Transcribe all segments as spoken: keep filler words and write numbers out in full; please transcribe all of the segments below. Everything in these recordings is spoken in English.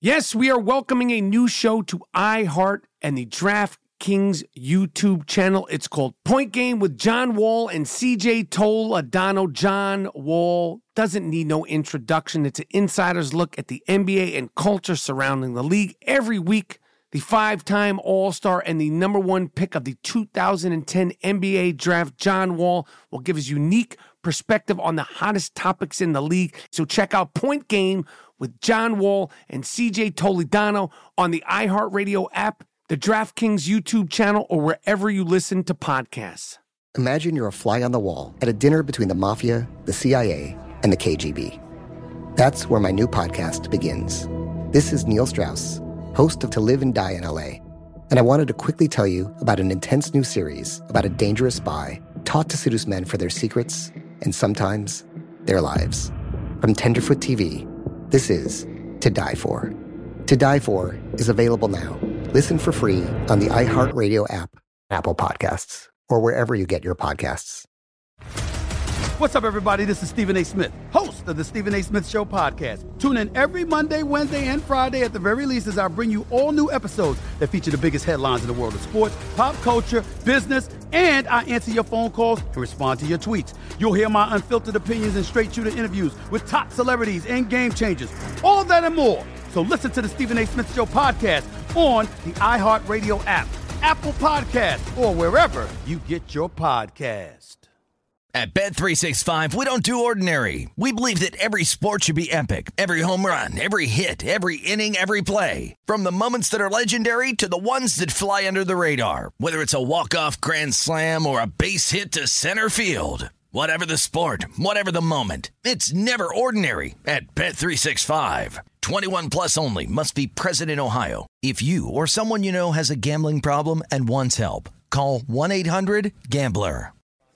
Yes, we are welcoming a new show to iHeart and the DraftKings YouTube channel. It's called Point Game with John Wall and C J Toledano. John Wall doesn't need no introduction. It's an insider's look at the N B A and culture surrounding the league. Every week, the five-time All-Star and the number one pick of the two thousand ten N B A draft, John Wall, will give his unique perspective on the hottest topics in the league. So check out Point Game with John Wall and C J Toledano on the iHeartRadio app, the DraftKings YouTube channel, or wherever you listen to podcasts. Imagine you're a fly on the wall at a dinner between the Mafia, the C I A, and the K G B. That's where my new podcast begins. This is Neil Strauss, host of To Live and Die in L A, and I wanted to quickly tell you about an intense new series about a dangerous spy taught to seduce men for their secrets and sometimes their lives. From Tenderfoot T V, this is To Die For. To Die For is available now. Listen for free on the iHeartRadio app, Apple Podcasts, or wherever you get your podcasts. What's up, everybody? This is Stephen A. Smith, host of the Stephen A. Smith Show podcast. Tune in every Monday, Wednesday, and Friday at the very least as I bring you all new episodes that feature the biggest headlines in the world of sports, pop culture, business, and I answer your phone calls and respond to your tweets. You'll hear my unfiltered opinions and straight-shooter interviews with top celebrities and game changers. All that and more. So listen to the Stephen A. Smith Show podcast on the iHeartRadio app, Apple Podcasts, or wherever you get your podcast. At Bet three sixty-five, we don't do ordinary. We believe that every sport should be epic. Every home run, every hit, every inning, every play. From the moments that are legendary to the ones that fly under the radar. Whether it's a walk-off grand slam or a base hit to center field. Whatever the sport, whatever the moment. It's never ordinary at Bet three sixty-five. twenty-one plus only. Must be present in Ohio. If you or someone you know has a gambling problem and wants help, call one eight hundred gambler.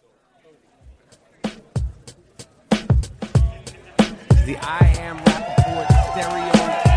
The I Am Rappaport Stereo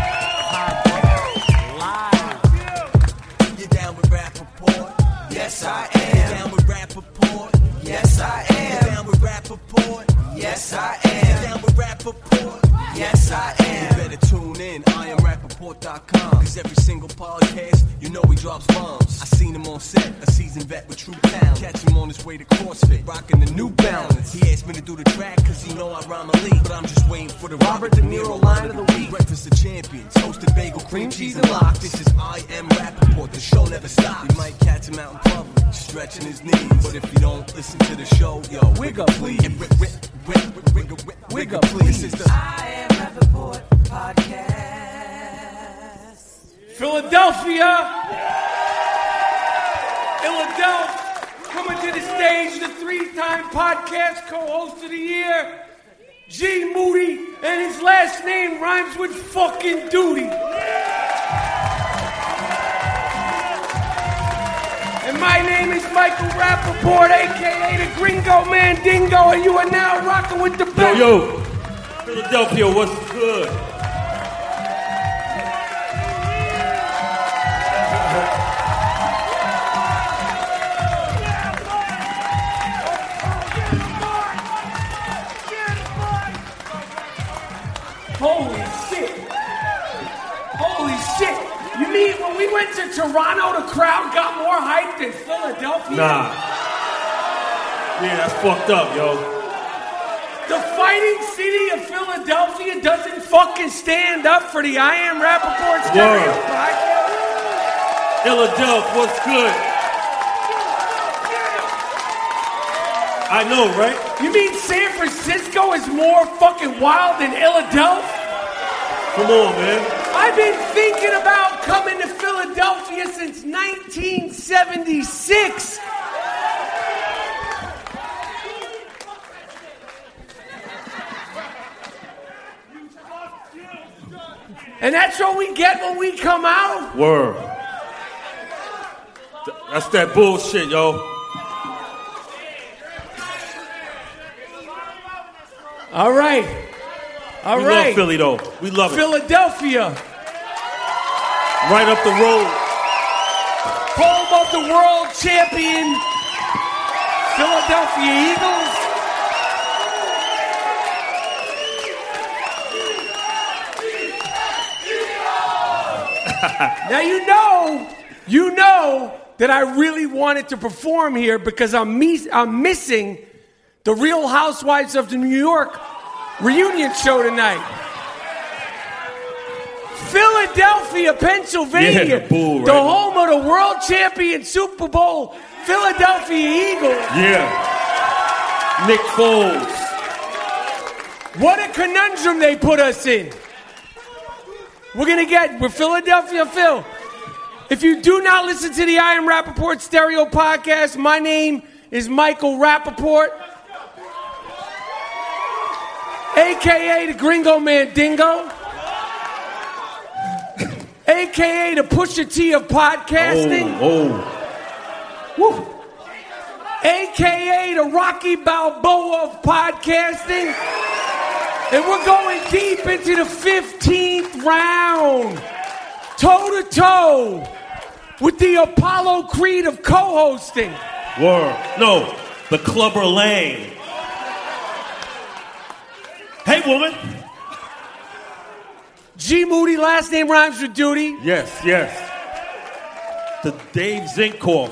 Podcast live. You down with Rappaport? Yes, I am. You down with Rappaport? Yes, I am. You down with Rappaport? Yes, I am. You down with Rappaport? Yes, I am. You better tune in, I am Rappaport dot com. Cause every single podcast, you know he drops bombs. I seen him on set, a seasoned vet with true talent. Catch him on his way to CrossFit, rocking the New Balance. He asked me to do the track cause he know I rhyme elite. But I'm just waiting for the Robert De Niro line of the week. Breakfast of Champions, hosted bagel, cream cheese and lox. This is I Am Rappaport, the show never stops. You might catch him out in public, stretching his knees. But if you don't listen to the show, yo, wig up please. Wig up please. This is the I Am Rappaport Podcast. Philadelphia! Philadelphia! Coming to the stage, the three-time podcast co-host of the year, G. Moody, and his last name rhymes with fucking duty. And my name is Michael Rappaport, a k a the Gringo Mandingo, and you are now rocking with the best. Yo, yo, Philadelphia, what's good? Holy shit. Holy shit. You mean when we went to Toronto, the crowd got more hype than Philadelphia? Nah. Yeah, that's fucked up, yo. The fighting city of Philadelphia doesn't fucking stand up for the I Am Rappaport Stereo Word. podcast. Philadelphia, what's good? I know, right? You mean San Francisco is more fucking wild than Philadelphia? Come on, man. I've been thinking about coming to Philadelphia since nineteen seventy-six. And that's what we get when we come out? Word. Th- That's that bullshit, yo. All right. All we right. love Philly, though. We love it. Philadelphia. Right up the road. Home of the world champion Philadelphia Eagles. Now you know, you know that I really wanted to perform here because I'm, me- I'm missing the Real Housewives of the New York reunion show tonight. Philadelphia, Pennsylvania, Yeah, the bull, right? the home of the world champion Super Bowl Philadelphia Eagles. Yeah. Nick Foles. What a conundrum they put us in. We're going to get, we're Philadelphia Phil. If you do not listen to the I Am Rappaport Stereo Podcast, my name is Michael Rappaport, a k a the Gringo Mandingo, a k a the Pusha T of podcasting, Oh, oh. Woo. a k a the Rocky Balboa of podcasting. And we're going deep into the fifteenth round, toe-to-toe, with the Apollo Creed of co-hosting. Word. No, the Clubber Lang. Hey, woman. G. Moody, last name rhymes with duty. Yes, yes. The Dave Zinkoff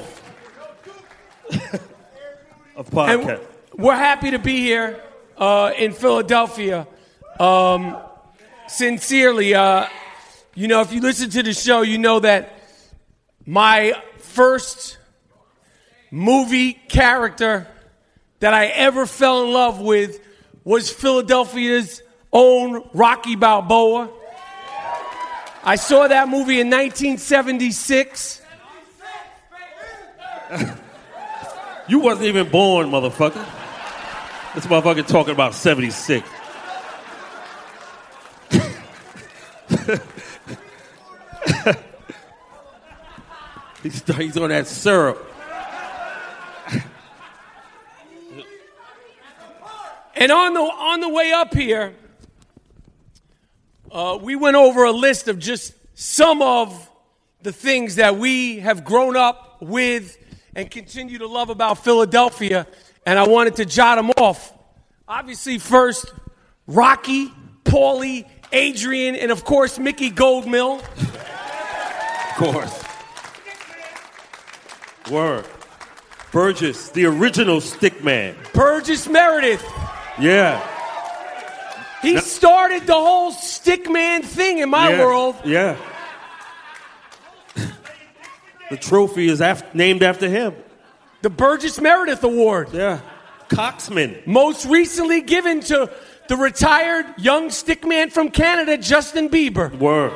of And podcast. we're happy to be here uh, in Philadelphia. Um, sincerely, uh, you know, if you listen to the show, you know that my first movie character that I ever fell in love with was Philadelphia's own Rocky Balboa. I saw that movie in nineteen seventy-six. You wasn't even born, motherfucker. This motherfucker talking about seventy-six. he's, he's on that syrup. And on the on the way up here, uh, we went over a list of just some of the things that we have grown up with and continue to love about Philadelphia, and I wanted to jot them off. Obviously, first, Rocky, Paulie, Adrian, and of course, Mickey Goldmill. Of course. Word. Burgess, the original stick man. Burgess Meredith. Yeah. He started the whole stickman thing in my yeah. world. Yeah. The trophy is af- named after him. The Burgess Meredith Award. Yeah. Coxman. Most recently given to the retired young stickman from Canada, Justin Bieber. Word.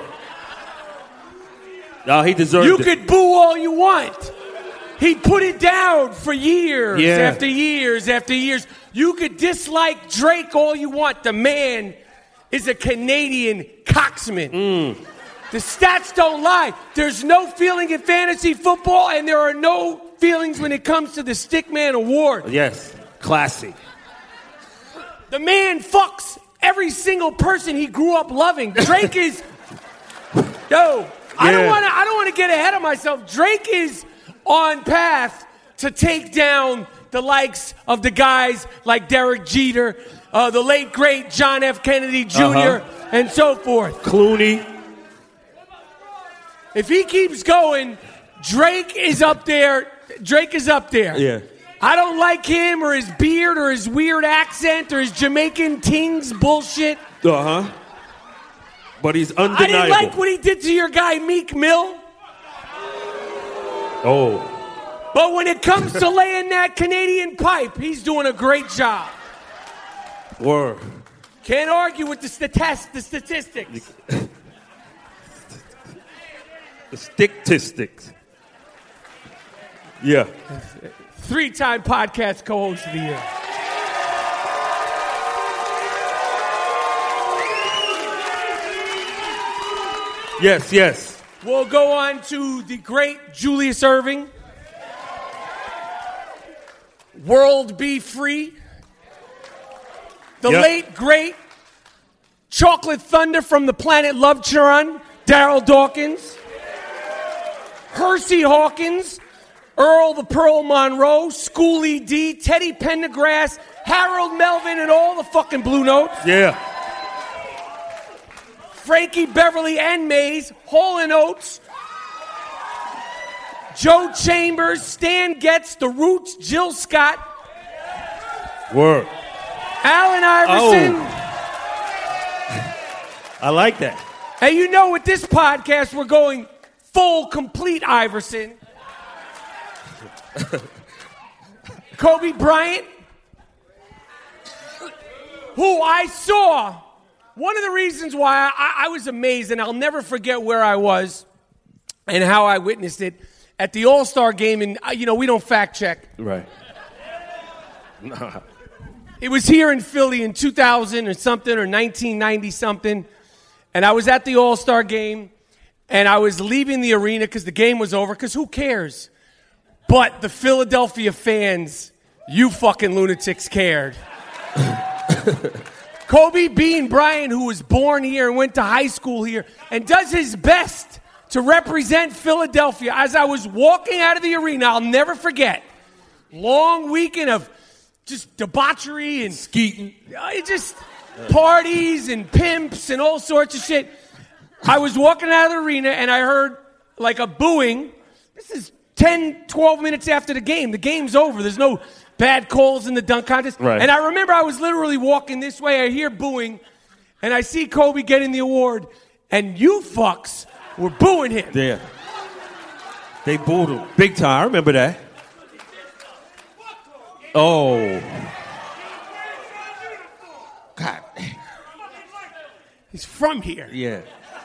No, he deserved You it. could boo all you want. He put it down for years Yeah. after years after years. You could dislike Drake all you want. The man is a Canadian coxman. Mm. The stats don't lie. There's no feeling in fantasy football, and there are no feelings when it comes to the Stickman Award. Yes. Classy. The man fucks every single person he grew up loving. Drake is... Yo, I don't Yeah. want to I don't want to get ahead of myself. Drake is on path to take down the likes of the guys like Derek Jeter, uh, the late, great John F. Kennedy Junior, Uh-huh. and so forth. Clooney. If he keeps going, Drake is up there. Drake is up there. Yeah. I don't like him or his beard or his weird accent or his Jamaican tings bullshit. Uh-huh. But he's undeniable. I didn't like what he did to your guy Meek Mill. Oh. But when it comes to laying that Canadian pipe, he's doing a great job. Word. Can't argue with the, statist- the statistics. The stick-tistics. Yeah. Three-time podcast co-host of the year. Yes, yes. We'll go on to the great Julius Erving. World Be Free. The Yep. late, great Chocolate Thunder from the planet Love Churon, Daryl Dawkins. Hersey Hawkins, Earl the Pearl Monroe, Schoolie D, Teddy Pendergrass, Harold Melvin, and all the fucking Blue Notes. Yeah. Frankie, Beverly, and Mays, Hall and Oates, Joe Chambers, Stan Getz, The Roots, Jill Scott, Word. Allen Iverson. Oh. I like that. And you know, with this podcast, we're going full, complete Iverson. Kobe Bryant, who I saw. One of the reasons why I, I was amazed, and I'll never forget where I was and how I witnessed it, at the All-Star game, and, you know, we don't fact check. Right. Nah. It was here in Philly in two thousand or something, or nineteen ninety something, and I was at the All-Star game, and I was leaving the arena because the game was over, because who cares? But the Philadelphia fans, you fucking lunatics cared. Kobe Bean Bryant, who was born here and went to high school here, and does his best to represent Philadelphia. As I was walking out of the arena, I'll never forget, long weekend of just debauchery and skeeting, uh, just parties and pimps and all sorts of shit. I was walking out of the arena and I heard like a booing. This is ten, twelve minutes after the game. The game's over. There's no bad calls in the dunk contest. Right. And I remember I was literally walking this way. I hear booing, and I see Kobe getting the award, and you fucks were booing him. Yeah. They booed him big time. I remember that. Oh. God. He's from here. Yeah.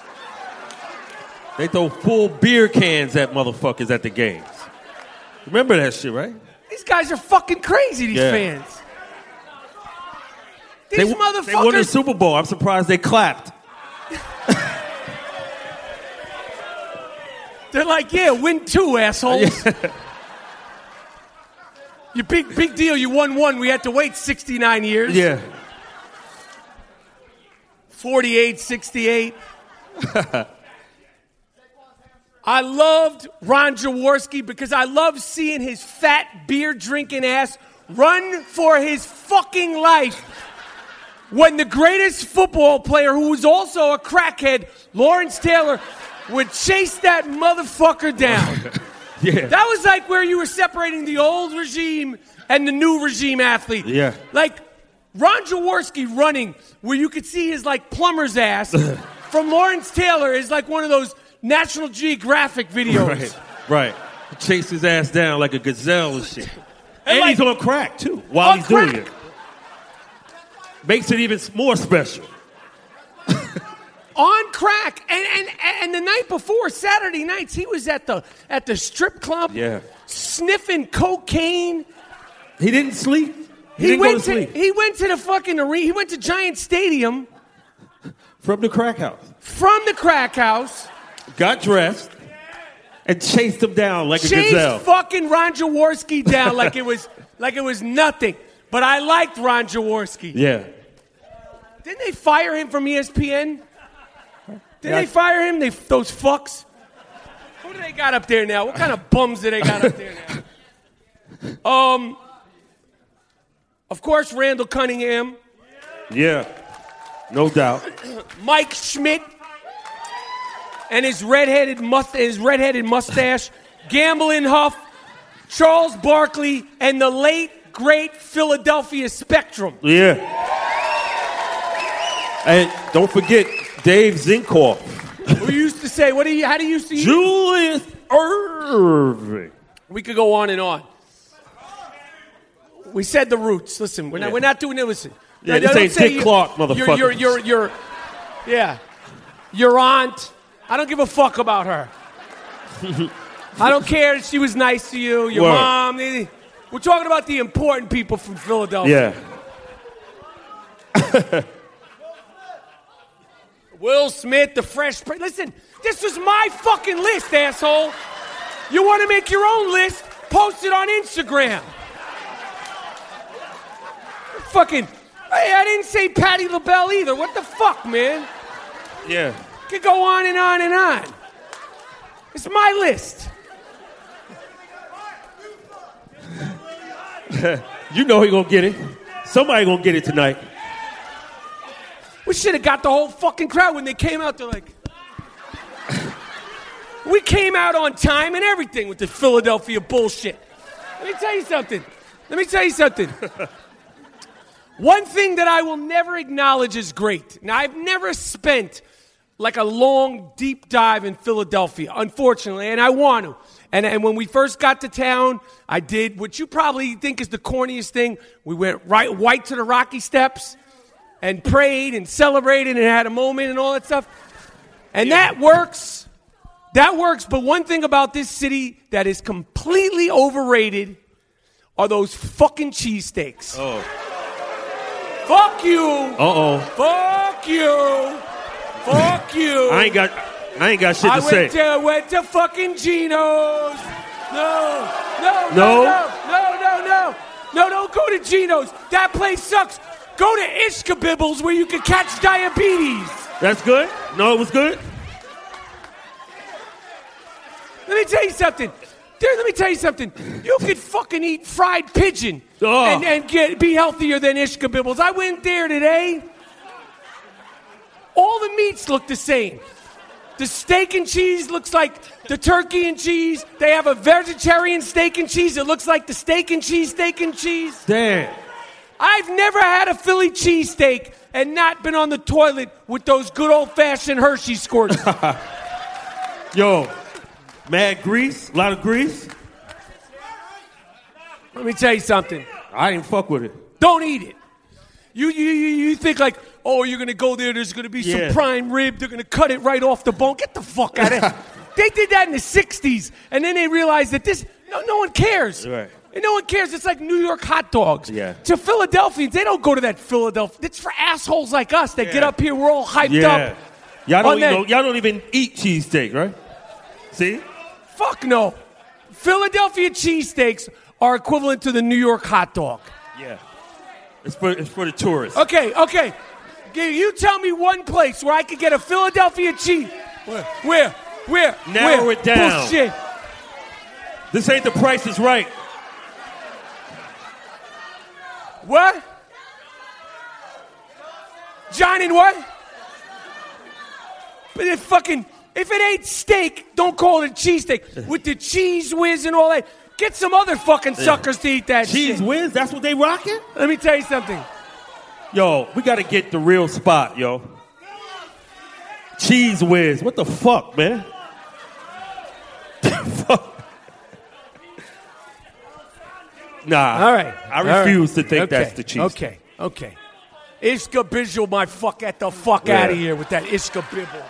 They throw full beer cans at motherfuckers at the games. Remember that shit, right? These guys are fucking crazy, these Yeah. fans. These They, motherfuckers. they won the Super Bowl. I'm surprised they clapped. They're like, yeah, win two, assholes. Yeah. You big, big deal. You won one. We had to wait sixty-nine years. Yeah. forty-eight, sixty-eight. I loved Ron Jaworski because I loved seeing his fat beer-drinking ass run for his fucking life when the greatest football player, who was also a crackhead, Lawrence Taylor, would chase that motherfucker down. Yeah. That was like where you were separating the old regime and the new regime athlete. Yeah. Like Ron Jaworski running where you could see his like plumber's ass from Lawrence Taylor is like one of those National Geographic videos. Right. Right. Chase his ass down like a gazelle and shit. And And like- he's on crack, too, while On he's doing crack. it. Makes it even more special. On crack. And, and and the night before, Saturday nights, he was at the at the strip club Yeah. sniffing cocaine. He didn't sleep. He, He, didn't went go to sleep. he went to the fucking arena. He went to Giant Stadium From the crack house. from the crack house. Got dressed and chased him down like a Chased gazelle. fucking Ron Jaworski down like it was like it was nothing. But I liked Ron Jaworski. Yeah. Didn't they fire him from E S P N? Didn't Yeah. they fire him? They those fucks. Who do they got up there now? What kind of bums do they got up there now? Um, of course, Randall Cunningham, Yeah. No doubt. Mike Schmidt, and his redheaded must his redheaded mustache, Gamblin' Huff, Charles Barkley, and the late great Philadelphia Spectrum. Yeah. And don't forget Dave Zinkoff. Who used to say, "What do you? How do you used to?" use- Julius Irving. We could go on and on. We said the Roots. Listen, we're not, Yeah. we're not doing it. Listen. Yeah, Now, this don't ain't say Dick you- Clark, Your, motherfucker. your, your, your, yeah. Your aunt. I don't give a fuck about her. I don't care if she was nice to you. Your Word. mom. they- We're talking about the important people from Philadelphia. Yeah. Will Smith, the Fresh Prince. Listen, this was my fucking list, asshole. You want to make your own list? Post it on Instagram. Fucking, hey, I didn't say Patti LaBelle either. What the fuck, man? Yeah. Could go on and on and on. It's my list. You know he gonna get it. Somebody gonna get it tonight. We should have got the whole fucking crowd when they came out. They're like, we came out on time and everything with the Philadelphia bullshit. Let me tell you something. Let me tell you something. One thing that I will never acknowledge is great. Now, I've never spent like a long, deep dive in Philadelphia, unfortunately, and I want to. And, and when we first got to town, I did what you probably think is the corniest thing. We went right white to the Rocky Steps and prayed and celebrated and had a moment and all that stuff. And yeah. that works. That works. But one thing about this city that is completely overrated are those fucking cheesesteaks. Oh. Fuck you. Uh-oh. Fuck you. Fuck you. I ain't got I ain't got shit to I say. went to, went to fucking Gino's. No. No, no, No? no, no, no, no. No, don't go to Gino's. That place sucks. Go to Ishkabibbles where you can catch diabetes. That's good? No, it was good? Let me tell you something. Dude, let me tell you something. You could fucking eat fried pigeon Oh. and, and get be healthier than Ishkabibbles. I went there today. All the meats look the same. The steak and cheese looks like the turkey and cheese. They have a vegetarian steak and cheese. It looks like the steak and cheese, steak and cheese. Damn. I've never had a Philly cheesesteak and not been on the toilet with those good old-fashioned Hershey squirts. Yo, mad grease, a lot of grease. Let me tell you something. I didn't fuck with it. Don't eat it. You you you, you think like, oh, you're going to go there, there's going to be Yeah. some prime rib, they're going to cut it right off the bone. Get the fuck out of here. They did that in the sixties, and then they realized that this, no, no one cares. Right. And no one cares. It's like New York hot dogs. Yeah. To Philadelphians, they don't go to that Philadelphia. It's for assholes like us that Yeah. get up here, we're all hyped Yeah. up. Y'all don't, on eat that- no, y'all don't even eat cheesesteak, right? See? Fuck no. Philadelphia cheesesteaks are equivalent to the New York hot dog. Yeah. It's for, it's for the tourists. Okay, okay. G- You tell me one place where I could get a Philadelphia cheese. Where? Where? Where? Narrow Where? it down. Bullshit. This ain't The Price is Right. What? John and what? But if fucking, if it ain't steak, don't call it a cheesesteak. With the cheese whiz and all that. Get some other fucking suckers to eat that Cheese shit. whiz? That's what they rocking? Let me tell you something. Yo, we got to get the real spot, yo. Cheese whiz. What the fuck, man? Fuck. Nah. All right. I All right. refuse to think Okay. that's the cheese. Okay. Okay. Ishka Bizzle, my fuck, get the fuck Yeah. out of here with that Ishka Bibble.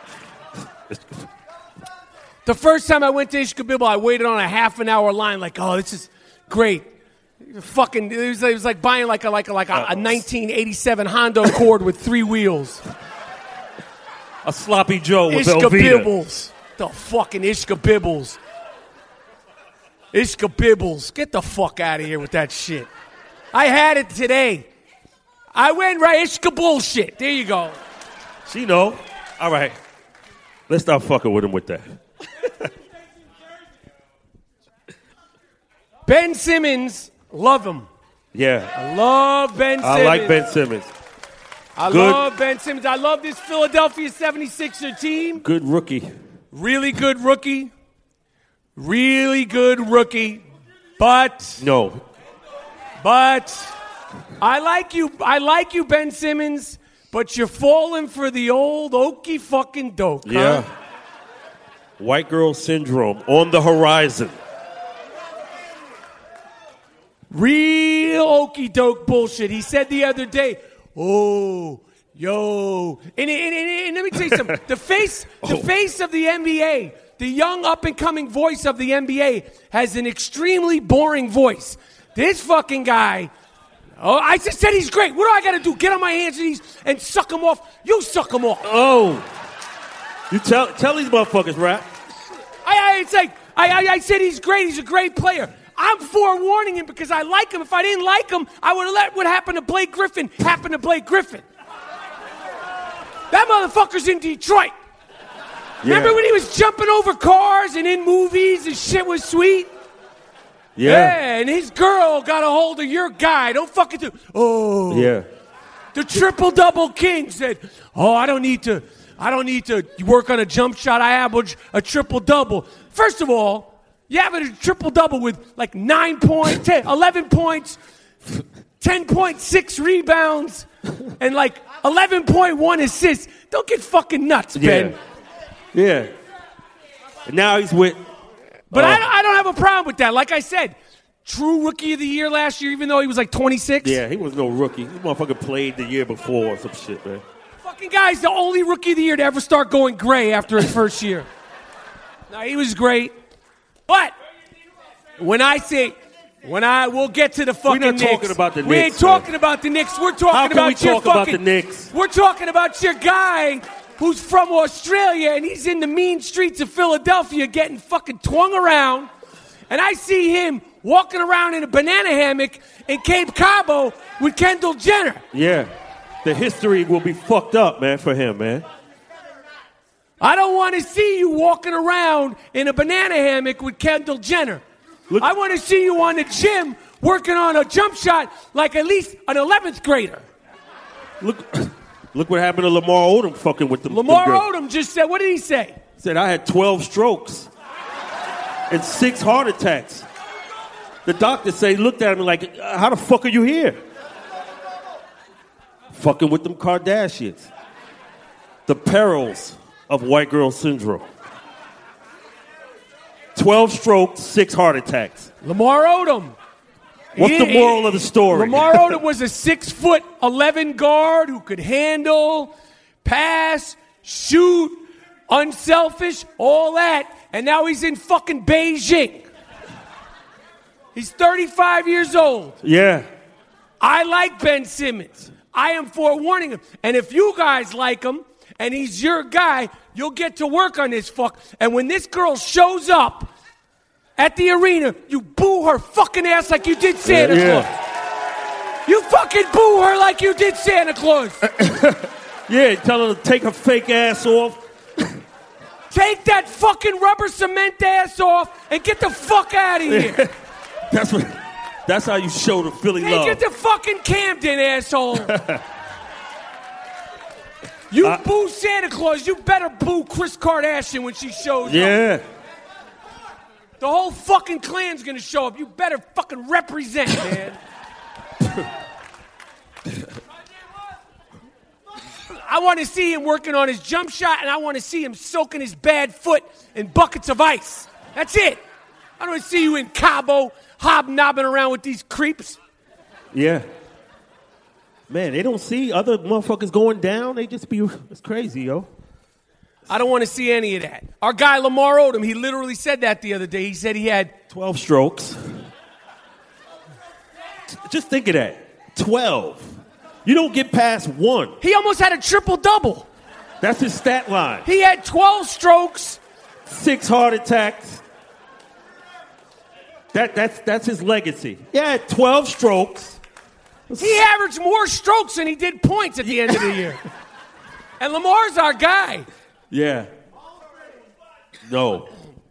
The first time I went to Ishka Bibble, I waited on a half an hour line like, oh, this is great. Fucking, it was, it was like buying like a like a, like a, a nineteen eighty-seven Honda Accord with three wheels. A sloppy Joe with Ishka Velveeta. Bibbles. The fucking Ishka Bibbles. Ishka Bibbles. Get the fuck out of here with that shit. I had it today. I went right Ishka bullshit. There you go. She know. All right. Let's stop fucking with him with that. Ben Simmons, love him. Yeah. I love Ben Simmons. I like Ben Simmons. I Good. love Ben Simmons. I love this Philadelphia seventy-sixer team. Good rookie. Really good rookie. Really good rookie. But, No. but, I like you. I like you, Ben Simmons, but you're falling for the old okey fucking doke, Yeah. huh? White girl syndrome on the horizon. Real okey doke bullshit. He said the other day, oh, yo. And, and, and, and let me tell you something. The face, the Oh. face of the N B A, the young up-and-coming voice of the N B A, has an extremely boring voice. This fucking guy, oh, I just said he's great. What do I got to do? Get on my hands and knees and suck him off? You suck him off. Oh. You tell tell these motherfuckers, rap. I, I, it's like, I, I, I said he's great. He's a great player. I'm forewarning him because I like him. If I didn't like him, I would have let what happened to Blake Griffin happen to Blake Griffin. That motherfucker's in Detroit. Remember Yeah. when he was jumping over cars and in movies and shit was sweet? Yeah. Yeah, and his girl got a hold of your guy. Don't fucking do. Oh. Yeah. The triple-double king said, oh, I don't need to, I don't need to work on a jump shot. I average a triple-double. First of all, you average a triple-double with like nine points, ten, eleven points, ten point six rebounds, and like eleven point one assists. Don't get fucking nuts, Ben. Yeah. yeah. And now he's with... But uh, I, don't, I don't have a problem with that. Like I said, true rookie of the year last year, even though he was like twenty-six. Yeah, he was no rookie. This motherfucker played the year before or some shit, man. Fucking guy's the only rookie of the year to ever start going gray after his first year. Now, he was great. But when I say... When I we'll get to the fucking We're not Knicks. talking about the we Knicks. ain't talking man. about the Knicks. We're talking How can about we your talk fucking, about the Knicks? We're talking about your guy who's from Australia and he's in the mean streets of Philadelphia getting fucking twung around. And I see him walking around in a banana hammock in Cape Cabo with Kendall Jenner. Yeah. The history will be fucked up, man, for him, man. I don't want to see you walking around in a banana hammock with Kendall Jenner. Look, I want to see you on the gym working on a jump shot like at least an eleventh grader. Look look what happened to Lamar Odom fucking with them. Lamar them Odom just said, what did he say? He said, I had twelve strokes and six heart attacks. The doctor say, looked at him like, how the fuck are you here? Fucking with them Kardashians. The perils of white girl syndrome. twelve strokes, six heart attacks. Lamar Odom. What's he, the moral of the story? Lamar Odom was a six foot eleven guard who could handle, pass, shoot, unselfish, all that. And now he's in fucking Beijing. He's thirty-five years old. Yeah. I like Ben Simmons. I am forewarning him. And if you guys like him and he's your guy, you'll get to work on this fuck. And when this girl shows up at the arena, you boo her fucking ass like you did Santa yeah. Claus. You fucking boo her like you did Santa Claus. Yeah, tell her to take her fake ass off. Take that fucking rubber cement ass off and get the fuck out of here. Yeah. That's what. That's how you show the Philly hey, love. Get to fucking Camden, asshole. You uh, boo Santa Claus, you better boo Kris Kardashian when she shows yeah. up. Yeah. The whole fucking clan's gonna show up. You better fucking represent, man. I want to see him working on his jump shot, and I want to see him soaking his bad foot in buckets of ice. That's it. I don't want to see you in Cabo hobnobbing around with these creeps. Yeah. Man, they don't see other motherfuckers going down. They just be, it's crazy, yo. I don't want to see any of that. Our guy Lamar Odom, he literally said that the other day. He said he had twelve strokes. Just think of that. twelve. You don't get past one. He almost had a triple-double. That's his stat line. He had twelve strokes. Six heart attacks. That, that's, that's his legacy. Yeah, twelve strokes. He averaged more strokes than he did points at the end of the year. And Lamar's our guy. Yeah. No.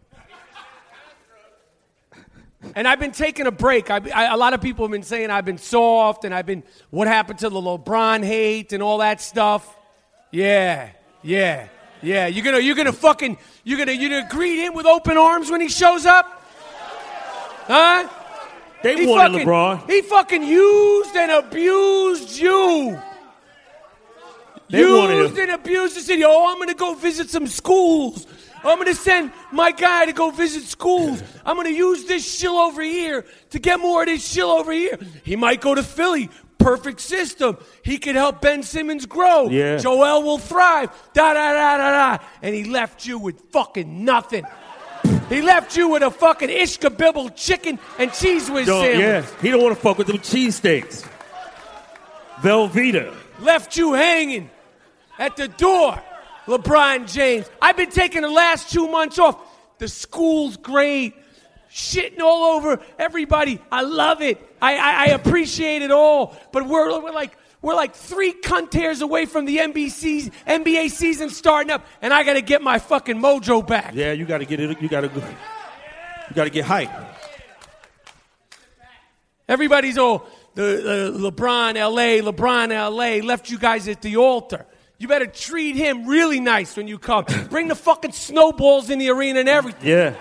And I've been taking a break. I, I, a lot of people have been saying I've been soft and I've been, what happened to the LeBron hate and all that stuff. Yeah, yeah, yeah. You're gonna, you're gonna fucking, you're gonna, you're gonna greet him with open arms when he shows up? Huh? They he wanted fucking, LeBron. He fucking used and abused you. They used and abused the city. Oh, I'm going to go visit some schools. I'm going to send my guy to go visit schools. I'm going to use this shill over here to get more of this shill over here. He might go to Philly. Perfect system. He could help Ben Simmons grow. Yeah. Joel will thrive. Da, da, da, da, da. And he left you with fucking nothing. He left you with a fucking Ishkabibble chicken and cheese whiz sandwich. Yeah, he don't want to fuck with them cheesesteaks. Velveeta. Left you hanging at the door, LeBron James. I've been taking the last two months off. The school's great. Shitting all over everybody. I love it. I, I, I appreciate it all. But we're, we're like we're like three cunt tears away from the N B C, N B A season starting up, and I got to get my fucking mojo back. Yeah, you got to get it. You got to you got to get hyped. Everybody's all the, the LeBron L A, LeBron L A left you guys at the altar. You better treat him really nice when you come. Bring the fucking snowballs in the arena and everything. Yeah.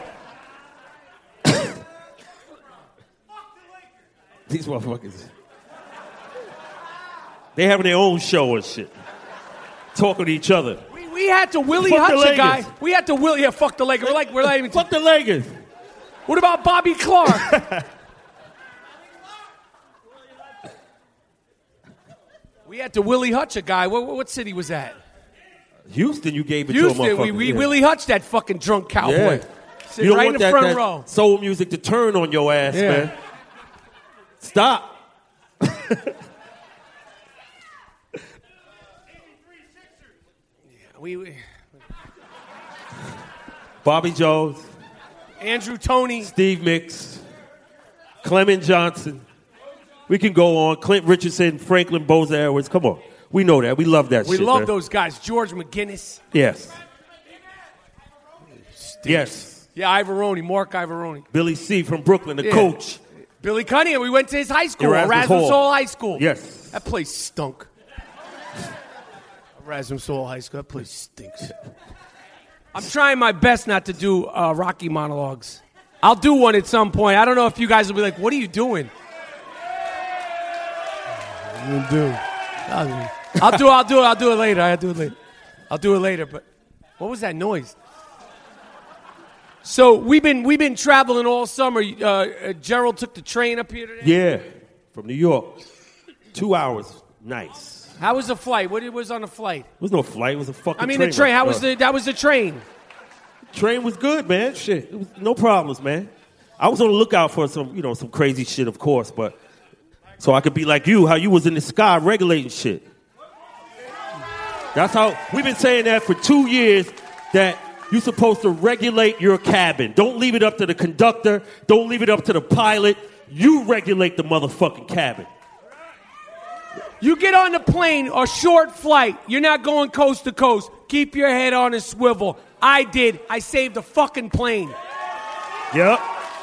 These motherfuckers. They having their own show and shit. Talking to each other. We, we had to Willie Fuck the Hutch a guy. Lakers. We had to Willie. Yeah, fuck the Lakers. We're like, we're not even. Fuck the Lakers. What about Bobby Clark? We had to Willie Hutch a guy. What, what city was that? Houston, you gave it Houston, to a motherfucker. we, we yeah. Willie Hutch that fucking drunk cowboy. Yeah. Sitting You don't right want in the that, front that row. soul music to turn on your ass, Yeah. man. Stop. We, we Bobby Jones, Andrew Toney, Steve Mix, Clement Johnson. We can go on. Clint Richardson, Franklin Boza Edwards. Come on. We know that. We love that we shit. love man. those guys. George McGinnis. Yes. Yes. Yeah, Ivoroni, Mark Ivoroni. Billy C. from Brooklyn, the Yeah. coach. Billy Cunningham. We went to his high school, Erasmus Erasmus Hall. Hall High School. Yes. That place stunk. Erasmus Hall High School. That place stinks. I'm trying my best not to do uh, Rocky monologues. I'll do one at some point. I don't know if you guys will be like, what are you doing? I'll do. I'll do. I'll do. I'll do it. I'll do it later. I'll do it later. I'll do it later. But what was that noise? So we've been we've been traveling all summer. Uh, uh, Gerald took the train up here today. Yeah. From New York. Two hours. Nice. How was the flight? What was on the flight? There was no flight. It was a fucking I mean, train. the train. How Uh, was the? That was the train. Train was good, man. Shit. It was no problems, man. I was on the lookout for some, you know, some crazy shit, of course, but so I could be like you, how you was in the sky regulating shit. That's how we've been saying that for two years, that you're supposed to regulate your cabin. Don't leave it up to the conductor. Don't leave it up to the pilot. You regulate the motherfucking cabin. You get on the plane, a short flight. You're not going coast to coast. Keep your head on a swivel. I did. I saved a fucking plane. Yep.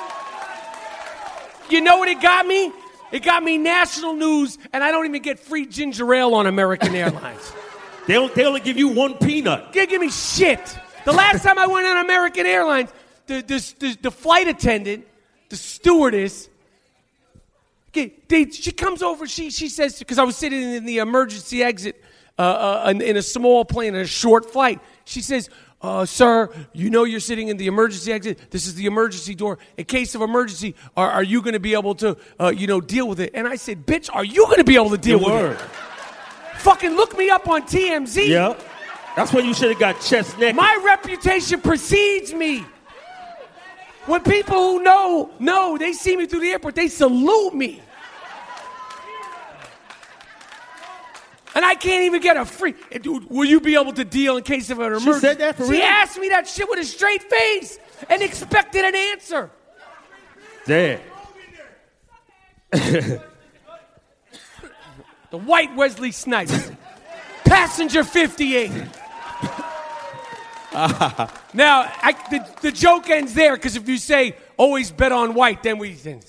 You know what it got me? It got me national news, and I don't even get free ginger ale on American Airlines. They don't, they only give you one peanut. They give me shit. The last time I went on American Airlines, the, the, the, the flight attendant, the stewardess, okay, they, she comes over, she, she says, because I was sitting in the emergency exit uh, uh, in, in a small plane, in a short flight. She says, uh, sir, you know you're sitting in the emergency exit. This is the emergency door. In case of emergency, are, are you going to be able to, uh, you know, deal with it? And I said, bitch, are you going to be able to deal Your with word. it? Fucking look me up on T M Z. Yep. That's when you should have got chest naked. My reputation precedes me. When people who know, know, they see me through the airport, they salute me. And I can't even get a free, dude, will you be able to deal in case of an emergency? She said that for She real? asked me that shit with a straight face and expected an answer. Damn. The white Wesley Snipes. Passenger fifty-eight. Now, I, the, the joke ends there, because if you say, always bet on white, then we then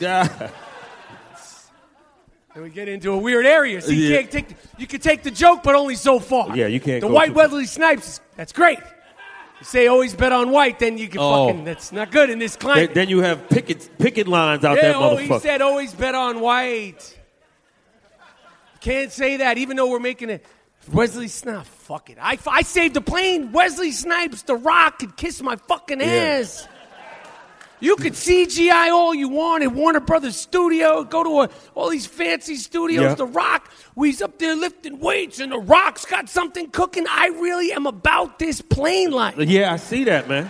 we get into a weird area. So you Yeah. can't take the, you can take the joke, but only so far. Yeah, you can't The go white too far. Wesley Snipes, that's great. You say always bet on white, then you can Oh. fucking, that's not good in this Then, climate. then you have picket, picket lines out Yeah, that oh, he motherfucker. said always bet on white. Can't say that, even though we're making it. Wesley Snipes, fuck it. I, I saved the plane. Wesley Snipes, The Rock, could kiss my fucking ass. You could C G I all you want at Warner Brothers Studio. Go to a, all these fancy studios. Yeah. The Rock, we's up there lifting weights, and The Rock's got something cooking. I really am about this plane life. Yeah, I see that, man.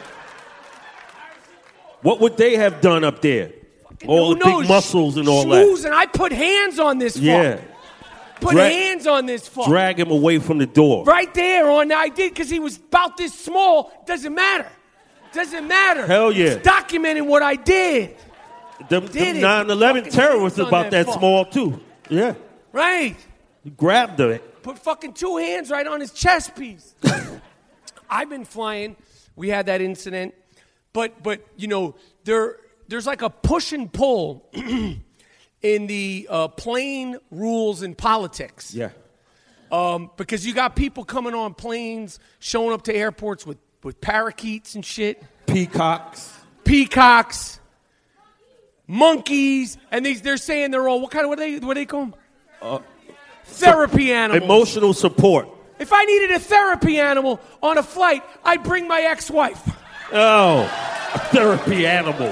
What would they have done up there? All Who the knows? big muscles and all Schmooze, that. and I put hands on this fuck. Yeah. Put Dra- hands on this fuck. Drag him away from the door. Right there on I did, because he was about this small. Doesn't matter. Doesn't matter. Hell yeah. It's documenting what I did. Them, Did them it. nine eleven Fucking terrorists hands on about that that fuck. small, too. Yeah. Right. You grabbed it. Put fucking two hands right on his chest piece. I've been flying. We had that incident. But, but you know, there, there's like a push and pull in the uh, plane rules in politics. Yeah. Um, because you got people coming on planes, showing up to airports with, with parakeets and shit. Peacocks. Peacocks. Monkeys. And these, they're saying they're all, what kind of, what do they, what do they call them? Uh, therapy animals. Emotional support. If I needed a therapy animal on a flight, I'd bring my ex-wife. Oh, a therapy animal.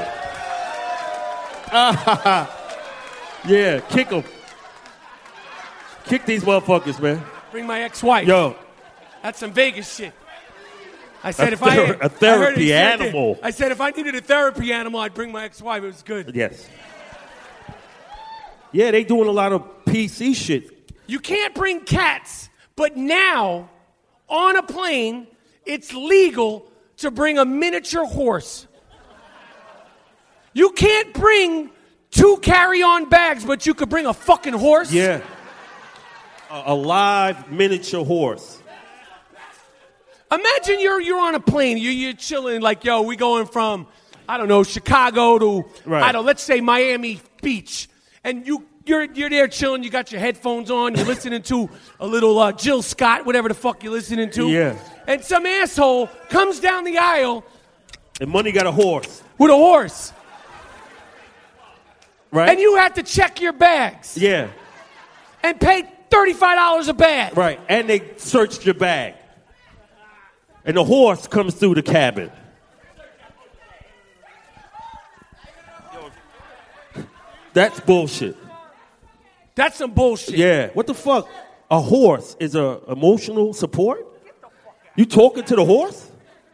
Yeah, kick them. Kick these motherfuckers, man. Bring my ex-wife. Yo. That's some Vegas shit. I said a if I ther- had, a therapy I heard he said animal. that. I said if I needed a therapy animal, I'd bring my ex-wife. It was good. Yes. Yeah, they doing a lot of P C shit. You can't bring cats, but now on a plane, it's legal to bring a miniature horse. You can't bring two carry-on bags, but you could bring a fucking horse. Yeah. A, a live miniature horse. Imagine you're you're on a plane, you you're chilling like, yo, we going from, I don't know, Chicago to Right. I don't, let's say Miami Beach, and you you're you're there chilling, you got your headphones on, you're listening to a little uh, Jill Scott, whatever the fuck you're listening to, Yeah. and some asshole comes down the aisle And Money got a horse, with a horse, right? and you have to check your bags yeah, and pay thirty-five dollars a bag. right. And they searched your bag. And the horse comes through the cabin. That's bullshit. That's some bullshit. Yeah. What the fuck? A horse is a emotional support? You talking to the horse?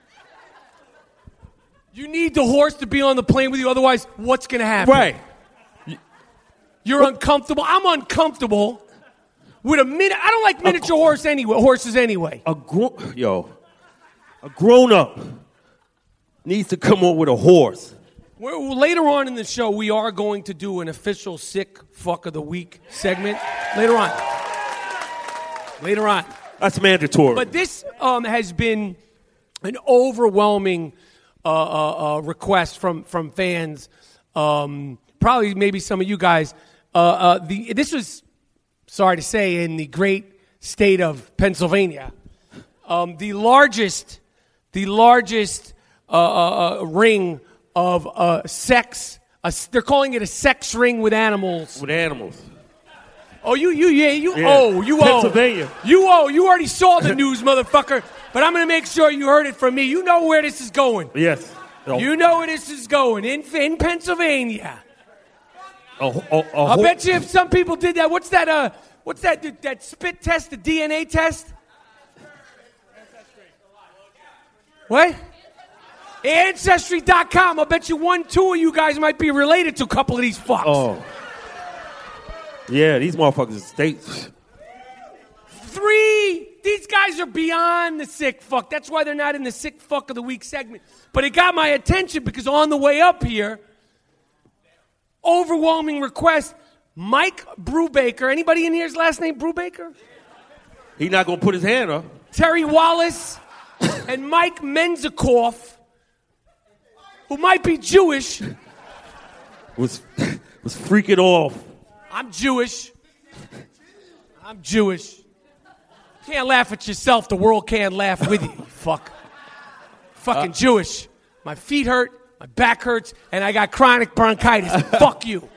You need the horse to be on the plane with you, otherwise, what's going to happen? Right. You're uncomfortable. I'm uncomfortable with a minute. I don't like miniature horse anyway. Horses anyway. A gro- yo, a grown up needs to come on with a horse. We're, later on in the show, we are going to do an official sick fuck of the week segment. Later on. Later on. That's mandatory. But this um, has been an overwhelming uh, uh, uh, request from from fans. Um, probably maybe some of you guys. Uh, uh, the this was, sorry to say, in the great state of Pennsylvania, um, the largest, the largest uh, uh, uh, ring of uh, sex. Uh, they're calling it a sex ring with animals. with animals. Oh, you, you, yeah, you, Yeah. oh, you owe. Pennsylvania. You owe. You already saw the news, motherfucker. But I'm going to make sure you heard it from me. You know where this is going. Yes. A, You know where this is going. In, in Pennsylvania. a, a, a I ho- bet you if some people did that, what's that, uh, what's that, that spit test, the D N A test? What? Ancestry dot com. I bet you one, two of you guys might be related to a couple of these fucks. Oh. Yeah, these motherfuckers, they... Three. These guys are beyond the sick fuck. That's why they're not in the sick fuck of the week segment. But it got my attention because on the way up here, overwhelming request, Mike Brubaker. Anybody in here's last name Brubaker? He not going to put his hand up. Terry Wallace and Mike Menzikoff, who might be Jewish. Was, was freaking off. I'm Jewish. I'm Jewish. Can't laugh at yourself. The world can't laugh with you, you fuck. Fucking uh, Jewish. My feet hurt, my back hurts, and I got chronic bronchitis. Fuck you.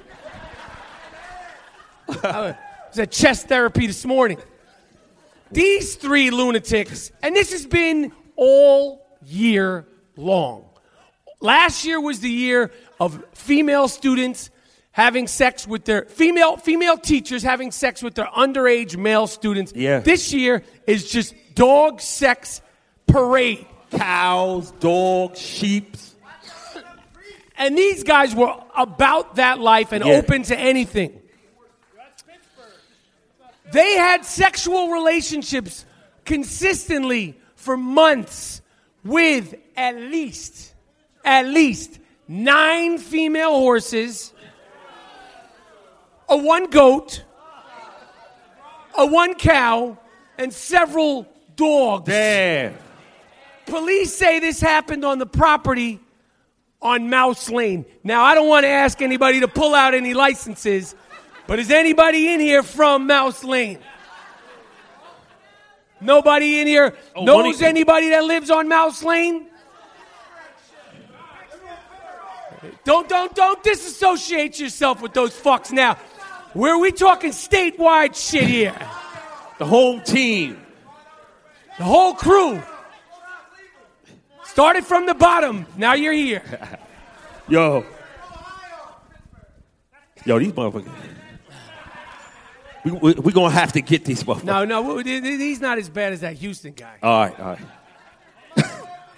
I was at chest therapy this morning. These three lunatics, and this has been all year long. Last year was the year of female students having sex with their female female teachers having sex with their underage male students. Yeah. This year is just dog sex parade. Cows, dogs, sheep. And these guys were about that life and Yeah. open to anything. They had sexual relationships consistently for months with at least, at least nine female horses, a one goat, a one cow, and several dogs. Damn. Police say this happened on the property on Mouse Lane. Now, I don't want to ask anybody to pull out any licenses, But is anybody in here from Mouse Lane? Nobody in here Oh, knows money- anybody that lives on Mouse Lane? Don't, don't, don't disassociate yourself with those fucks now. Where we talking statewide shit here? The home team. The whole crew. Started from the bottom. Now you're here. Yo. Yo, these motherfuckers. We, we, we going to have to get these motherfuckers. No, no, he's not as bad as that Houston guy. All right, all right.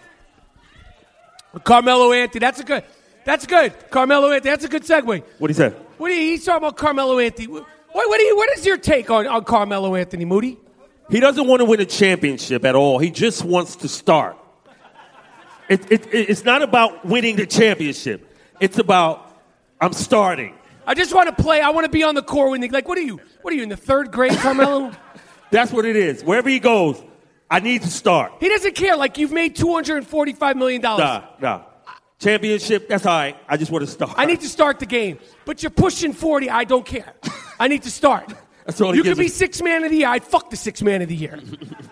Carmelo Anthony, that's a good, that's good. Carmelo Anthony, that's a good segue. What'd he say? What do you, he's talking about Carmelo Anthony. What, what, do you, what is your take on, on Carmelo Anthony, Moody? He doesn't want to win a championship at all. He just wants to start. It, it, it, it's not about winning the championship. It's about, I'm starting. I just want to play. I want to be on the court when they, like, what are you? What are you in the third grade, Carmelo? That's what it is. Wherever he goes, I need to start. He doesn't care. Like, you've made two hundred forty-five million dollars. Nah, nah. Championship, that's all right. I just want to start. I need to start the game. But you're pushing forty. I don't care. I need to start. That's all he You could gives be us. six man of the year. I'd fuck the six man of the year.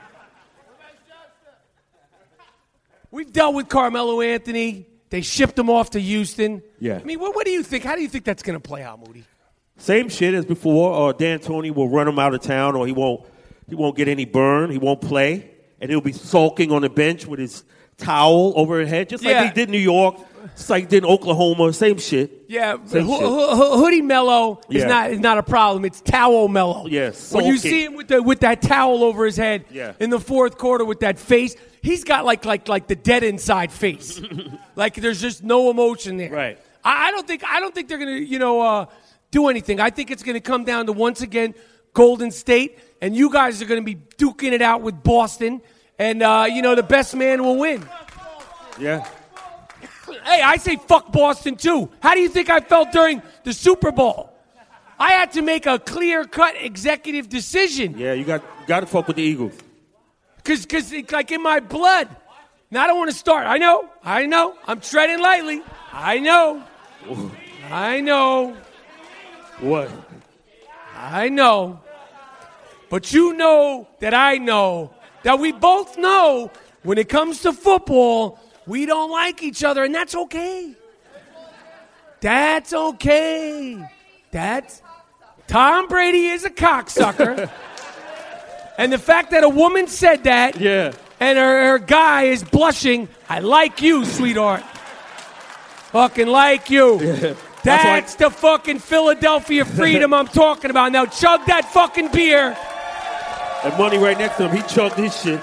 We've dealt with Carmelo Anthony. They shipped him off to Houston. Yeah. I mean, what, what do you think? How do you think that's going to play out, Moody? Same shit as before. Or Dan Tony will run him out of town, or he won't. He won't get any burn. He won't play, and he'll be sulking on the bench with his towel over his head, just like Yeah. he did in New York, just like he did in Oklahoma. Same shit. Yeah, Same ho- shit. ho- ho- hoodie Mello is Yeah. not is not a problem. It's towel Mello. Yes, when you sulking. see him with the with that towel over his head Yeah. in the fourth quarter with that face, he's got like like like the dead inside face. Like there's just no emotion there. Right. I, I don't think I don't think they're gonna you know uh, do anything. I think it's gonna come down to once again Golden State, and you guys are gonna be duking it out with Boston, and uh, you know the best man will win. Yeah. Hey, I say fuck Boston too. How do you think I felt during the Super Bowl? I had to make a clear-cut executive decision. Yeah, you got got to fuck with the Eagles. Because cause it's like in my blood. Now, I don't want to start. I know. I know. I'm treading lightly. I know. I know. What? I know. But you know that I know that we both know when it comes to football, we don't like each other, and that's okay. That's okay. That's Tom Brady is a cocksucker. And the fact that a woman said that Yeah. and her, her guy is blushing, I like you, sweetheart. Fucking like you. Yeah. That's the fucking Philadelphia freedom I'm talking about. Now chug that fucking beer. And Money right next to him, he chugged his shit.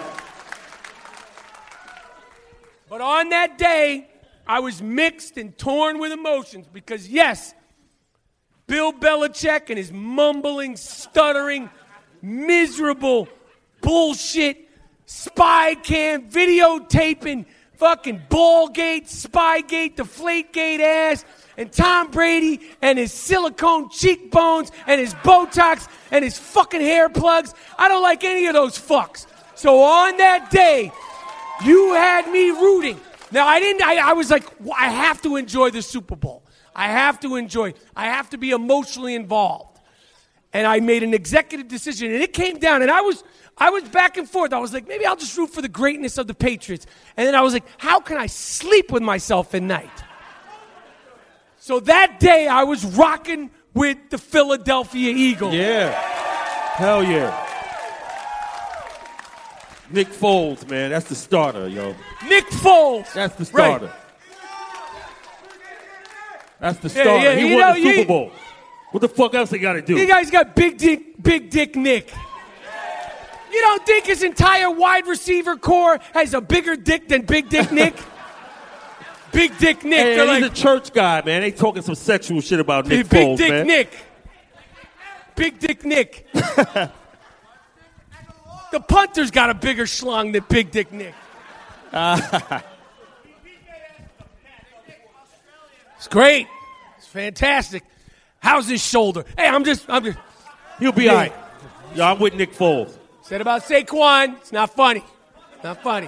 But on that day, I was mixed and torn with emotions because, yes, Bill Belichick and his mumbling, stuttering, miserable bullshit, spy cam, videotaping, fucking Ballgate, Spygate, Deflategate ass, and Tom Brady and his silicone cheekbones and his Botox and his fucking hair plugs. I don't like any of those fucks. So on that day, you had me rooting. Now, I didn't, I, I was like, well, I have to enjoy the Super Bowl. I have to enjoy, I have to be emotionally involved. And I made an executive decision, and it came down, and I was, I was back and forth. I was like, maybe I'll just root for the greatness of the Patriots. And then I was like, how can I sleep with myself at night? So that day, I was rocking with the Philadelphia Eagles. Yeah. Hell yeah. Nick Foles, man, that's the starter, yo. Nick Foles. That's the starter. Right. That's the Yeah, starter. yeah, he you won know, the Super you- Bowl. What the fuck else they got to do? You guys got big dick, big dick Nick. You don't think his entire wide receiver core has a bigger dick than Big Dick Nick? Big Dick Nick. Hey, They're he's like, a church guy, man. They talking some sexual shit about Nick Big Foles, Dick man. Nick. Big Dick Nick. The punter's got a bigger schlong than Big Dick Nick. It's great. It's fantastic. How's his shoulder? Hey, I'm just, I'm just. He'll be Yeah. all right. Yo, I'm with Nick Foles. Said about Saquon, it's not funny. Not funny.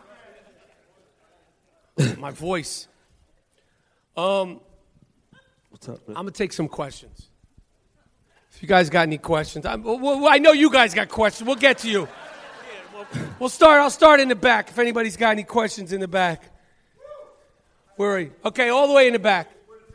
My voice. Um, What's up, man? I'm going to take some questions. If you guys got any questions. I'm, well, well, I know you guys got questions. We'll get to you. We'll start. I'll start in the back if anybody's got any questions in the back. Where are you? Okay, all the way in the back.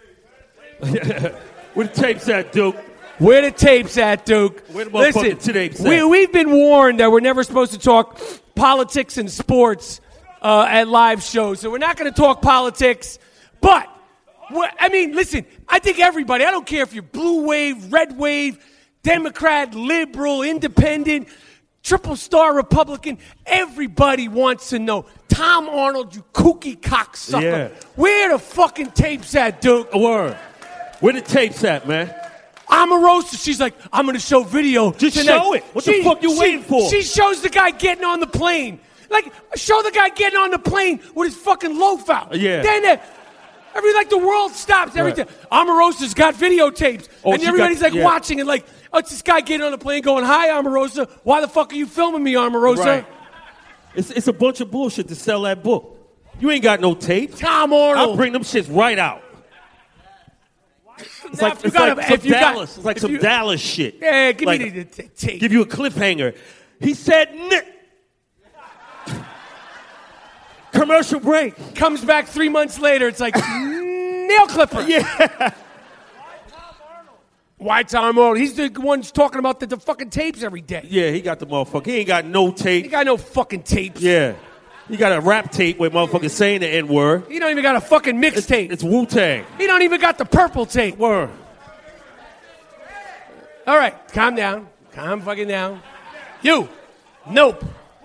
Where the tapes at, Duke? Where the tapes at, Duke? Where the Listen, motherfucking tapes we, at? we've been warned that we're never supposed to talk politics and sports uh, at live shows, so we're not going to talk politics. But, I mean, listen, I think everybody, I don't care if you're blue wave, red wave, Democrat, liberal, independent, triple star Republican, everybody wants to know, Tom Arnold, you kooky cocksucker, Yeah. where the fucking tapes at, Duke? Word. Where the tapes at, man? Omarosa, she's like, I'm going to show video. Just tonight. show it. What the fuck you she, waiting for? She shows the guy getting on the plane. Like, show the guy getting on the plane with his fucking loaf out. Yeah. Then, uh, every, like, the world stops. Everything. Right. Omarosa's got videotapes. Oh, and she everybody's, got- like, yeah. watching and, like, oh, it's this guy getting on the plane going, hi, Omarosa. Why the fuck are you filming me, Omarosa? Right. It's, it's a bunch of bullshit to sell that book. You ain't got no tapes. Tom Arnold. I'll bring them shits right out. It's Now, like, if you it's got like a- some if you got- Dallas. it's like if some you- Dallas shit. Yeah, give like, me the, the tape. Give you a cliffhanger. He said, N- commercial break. Comes back three months later. It's like, nail clipper. Yeah. Why Tom Arnold? He's the one talking about the, the fucking tapes every day. Yeah, he got the motherfucker. He ain't got no tape. He got no fucking tapes. Yeah. He got a rap tape where motherfuckers saying the N-word. He don't even got a fucking mixtape. It's Wu-Tang. He don't even got the purple tape. Word. All right, calm down. Calm fucking down. You. Nope.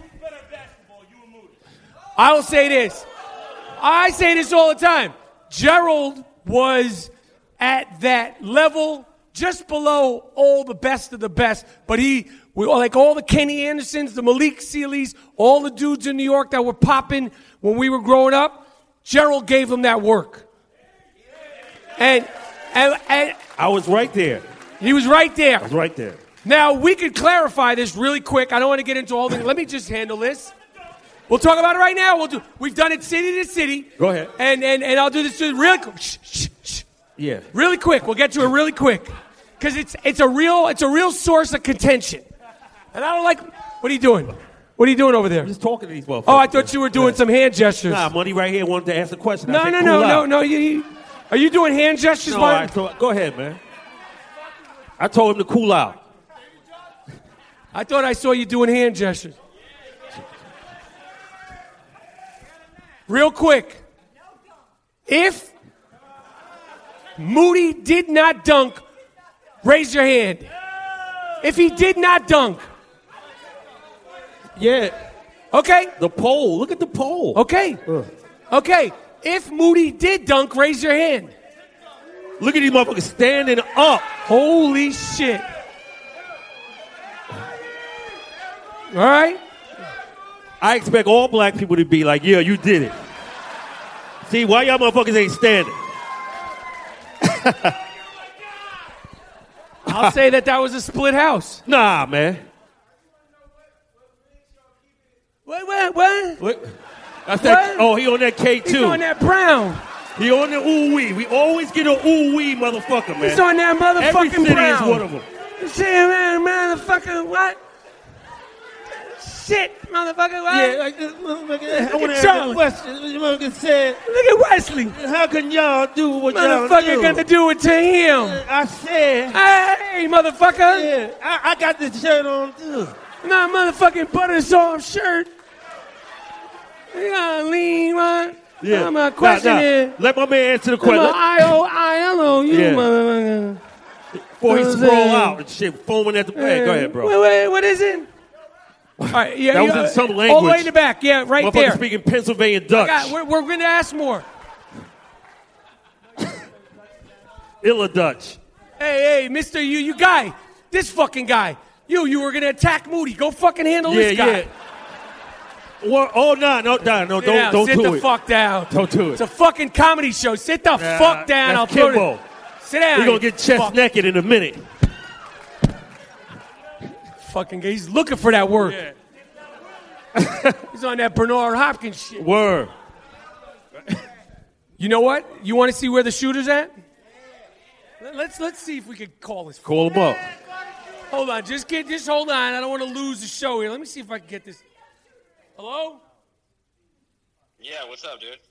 I will say this. I say this all the time. Gerald was at that level just below all the best of the best, but he, we, like all the Kenny Andersons, the Malik Sealeys, all the dudes in New York that were popping when we were growing up, Gerald gave them that work. And, and, and I was right there. he was right there. I was right there. Now, we could clarify this really quick. I don't want to get into all the... Let me just handle this. We'll talk about it right now. We'll do. We've done it city to city. Go ahead. And and, and I'll do this really quick. Shh, shh, shh. Yeah. Really quick. We'll get to it really quick. Because it's it's a real it's a real source of contention. And I don't like... What are you doing? What are you doing over there? I'm just talking to these motherfuckers. Oh, I thought you were doing Yeah. some hand gestures. Nah, Money right here wanted to ask a question. I no, said, no, cool no, no, out. no, you, you, Are you doing hand gestures, No, Martin? I told, go ahead, man. I told him to cool out. I thought I saw you doing hand gestures. Real quick. If Moody did not dunk, raise your hand. If he did not dunk. Yeah. Okay? The poll. Look at the poll. Okay. Okay. If Moody did dunk, raise your hand. Look at these motherfuckers standing up. Holy shit. All right? I expect all black people to be like, yeah, you did it. See, why y'all motherfuckers ain't standing? I'll say that that was a split house. Nah, man. What, what, what? What? That's that. What? Oh, he on that K two. He's on that brown. He on the ooh wee. We always get an ooh wee, motherfucker, man. He's on that motherfucking Every city brown. is one of them. Shit, man, motherfucker, what? Shit, motherfucker, what? Yeah, like this motherfucker. I want to at ask a Charlie. question. This motherfucker said, Look at Wesley. how can y'all do what y'all Motherfucker do? gonna do it to him. I said, Hey, motherfucker. yeah, I, I got this shirt on too. Not motherfucking butter soft shirt. You gotta lean, right? Yeah. Now my question Nah, nah. is, Let my man answer the I'm question. a I O I L O you, Yeah. motherfucker. Before he What was scroll that? out and shit, foaming at the back. Go ahead, bro. Wait, wait, what is it? All right, yeah, That was yeah, in some All the way language. in the back, yeah, right Motherfucker there. speaking Pennsylvania I Dutch. got- we're, we're going to ask more. Illa Dutch. Hey, hey, Mister You, you guy, this fucking guy. You, you were going to attack Moody. Go fucking handle Yeah, this guy. yeah. What? Oh, no, no, no, no, Sit don't, down, don't sit do the it. fuck down. Don't do it. It's a fucking comedy show. Sit the Nah, fuck down. that's I'll throw Kimbo. it. Sit down. We're going to get chest fuck. naked in a minute. Fucking guy. He's looking for that work. Yeah. He's on that Bernard Hopkins shit. Word. You know what? You want to see where the shooter's at? Let's let's see if we can call this. Call him up. Hold on, just get just hold on. I don't want to lose the show here. Let me see if I can get this. Hello? Yeah, what's up, dude?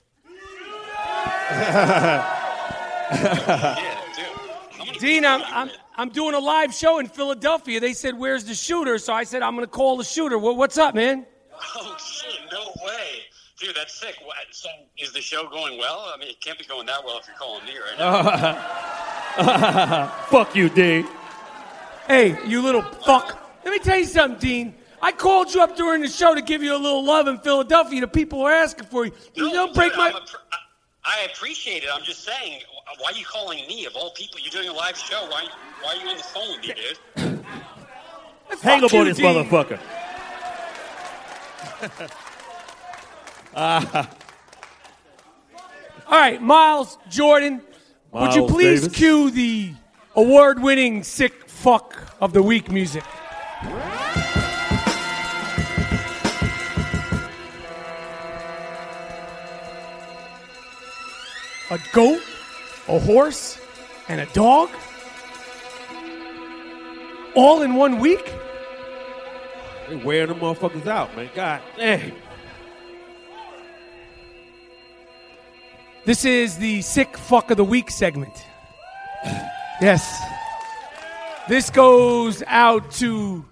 yeah, dude. Dean, I'm, I'm I'm doing a live show in Philadelphia. They said, "Where's the shooter?" So I said, "I'm going to call the shooter." What, what's up, man? Oh shit! No way, dude. That's sick. What, so is the show going well? I mean, it can't be going that well if you're calling me right now. Fuck you, Dean. Hey, you little fuck. Let me tell you something, Dean. I called you up during the show to give you a little love in Philadelphia. The people were asking for you. You no, don't break dude, my... A, I appreciate it. I'm just saying, why are you calling me? Of all people, you're doing a live show. Why, why are you on the phone with me, dude? Hang up you, on this Dean. motherfucker. uh, All right, Miles Jordan, Miles would you please Davis. cue the award-winning sick fuck of the week music? A goat, a horse, and a dog? All in one week? They wearing them motherfuckers out, man. God damn. This is the sick fuck of the week segment. Yes. This goes out to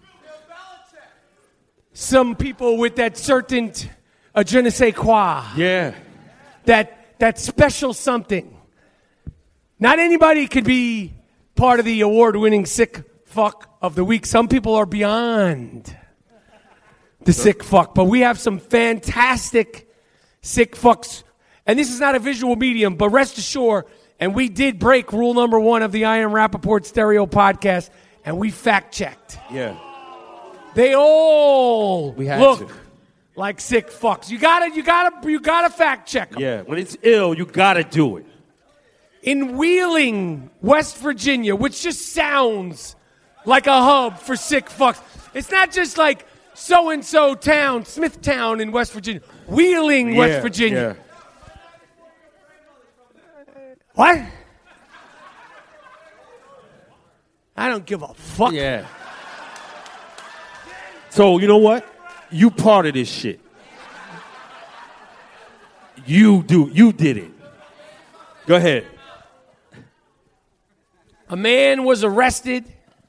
some people with that certain uh, je ne sais quoi. Yeah. That that special something. Not anybody could be part of the award-winning sick fuck of the week. Some people are beyond the sick fuck. But we have some fantastic sick fucks. And this is not a visual medium, but rest assured, and we did break rule number one of the I Am Rappaport Stereo podcast, and we fact-checked. Yeah. They all We had look to. like sick fucks. You gotta, you gotta, you gotta fact-check them. Yeah. When it's ill, you gotta do it. In Wheeling, West Virginia, which just sounds like a hub for sick fucks. It's not just like so-and-so town, Smithtown in West Virginia. Wheeling, Yeah, West Virginia. Yeah. What? I don't give a fuck. Yeah. So, you know what? You part of this shit. You do. You did it. Go ahead. A man was arrested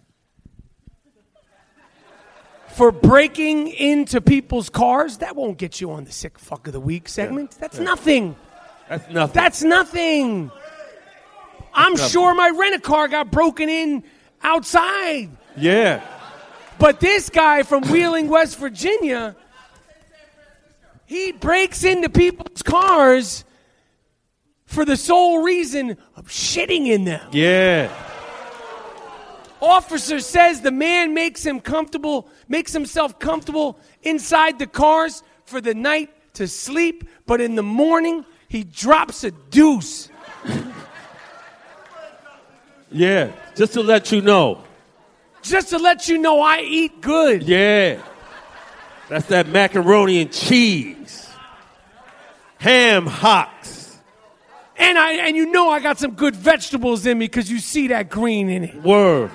for breaking into people's cars. That won't get you on the sick fuck of the week segment. That's Yeah. nothing. That's nothing. That's nothing. I'm nothing. sure my rent-a-car got broken in outside. Yeah. But this guy from Wheeling, West Virginia, he breaks into people's cars for the sole reason of shitting in them. Yeah. Officer says the man makes him comfortable, makes himself comfortable inside the cars for the night to sleep, but in the morning he drops a deuce. Yeah. Just to let you know. Just to let you know I eat good. Yeah. That's that macaroni and cheese. Ham hocks. And I and you know I got some good vegetables in me because you see that green in it. Word.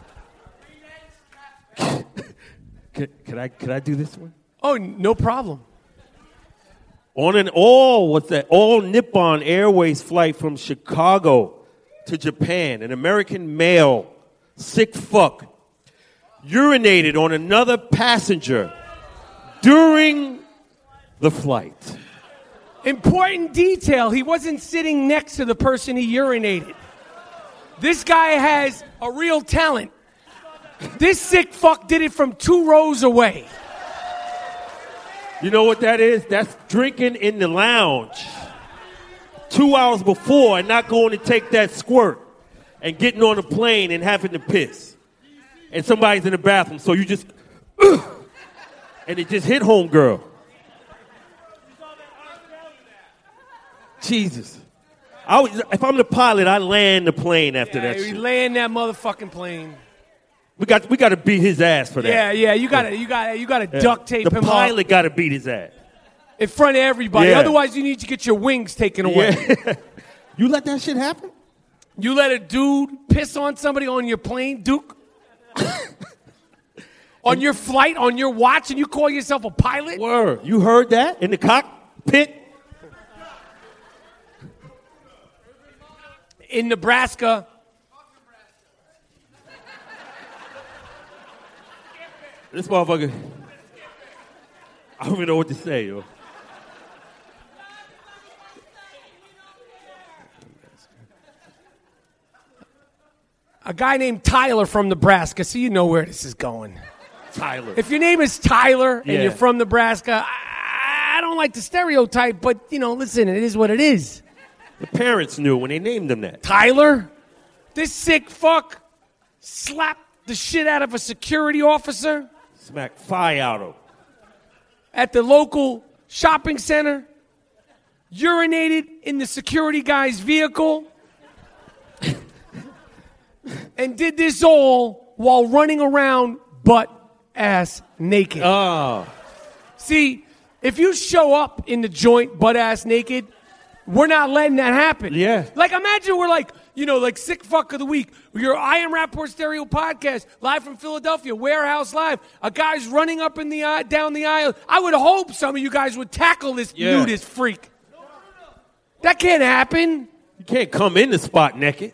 Can, can I can I do this one? Oh, no problem. On an all what's that? All Nippon Airways flight from Chicago to Japan, an American male, sick fuck, urinated on another passenger during the flight. Important detail, he wasn't sitting next to the person he urinated. This guy has a real talent. This sick fuck did it from two rows away. You know what that is? That's drinking in the lounge two hours before and not going to take that squirt and getting on a plane and having to piss. And somebody's in the bathroom, so you just, ugh, and it just hit homegirl. Jesus. I was, if I'm the pilot, I land the plane after Yeah, that we shit. land that motherfucking plane. We got we got to beat his ass for that. Yeah, yeah, you gotta, you gotta, you gotta Yeah. duct tape the him pilot up got to beat his ass. in front of everybody. Yeah. Otherwise, you need to get your wings taken away. Yeah. You let that shit happen? You let a dude piss on somebody on your plane, Duke? On your flight, on your watch, and you call yourself a pilot? Word. You heard that in the cockpit? In Nebraska. This motherfucker, I don't even know what to say, yo. A guy named Tyler from Nebraska, so you know where this is going. Tyler. If your name is Tyler and Yeah. you're from Nebraska, I, I don't like the stereotype, but, you know, listen, it is what it is. The parents knew when they named him that. Tyler, this sick fuck slapped the shit out of a security officer Smack fire out of him. at the local shopping center, urinated in the security guy's vehicle, and did this all while running around butt ass naked. Oh. See, if you show up in the joint butt ass naked, we're not letting that happen. Yeah. Like, imagine we're like, you know, like sick fuck of the week. Your I Am Rapport Stereo podcast, live from Philadelphia, Warehouse Live. A guy's running up in the aisle, down the aisle. I would hope some of you guys would tackle this Yeah. nudist freak. That can't happen. You can't come in the spot naked.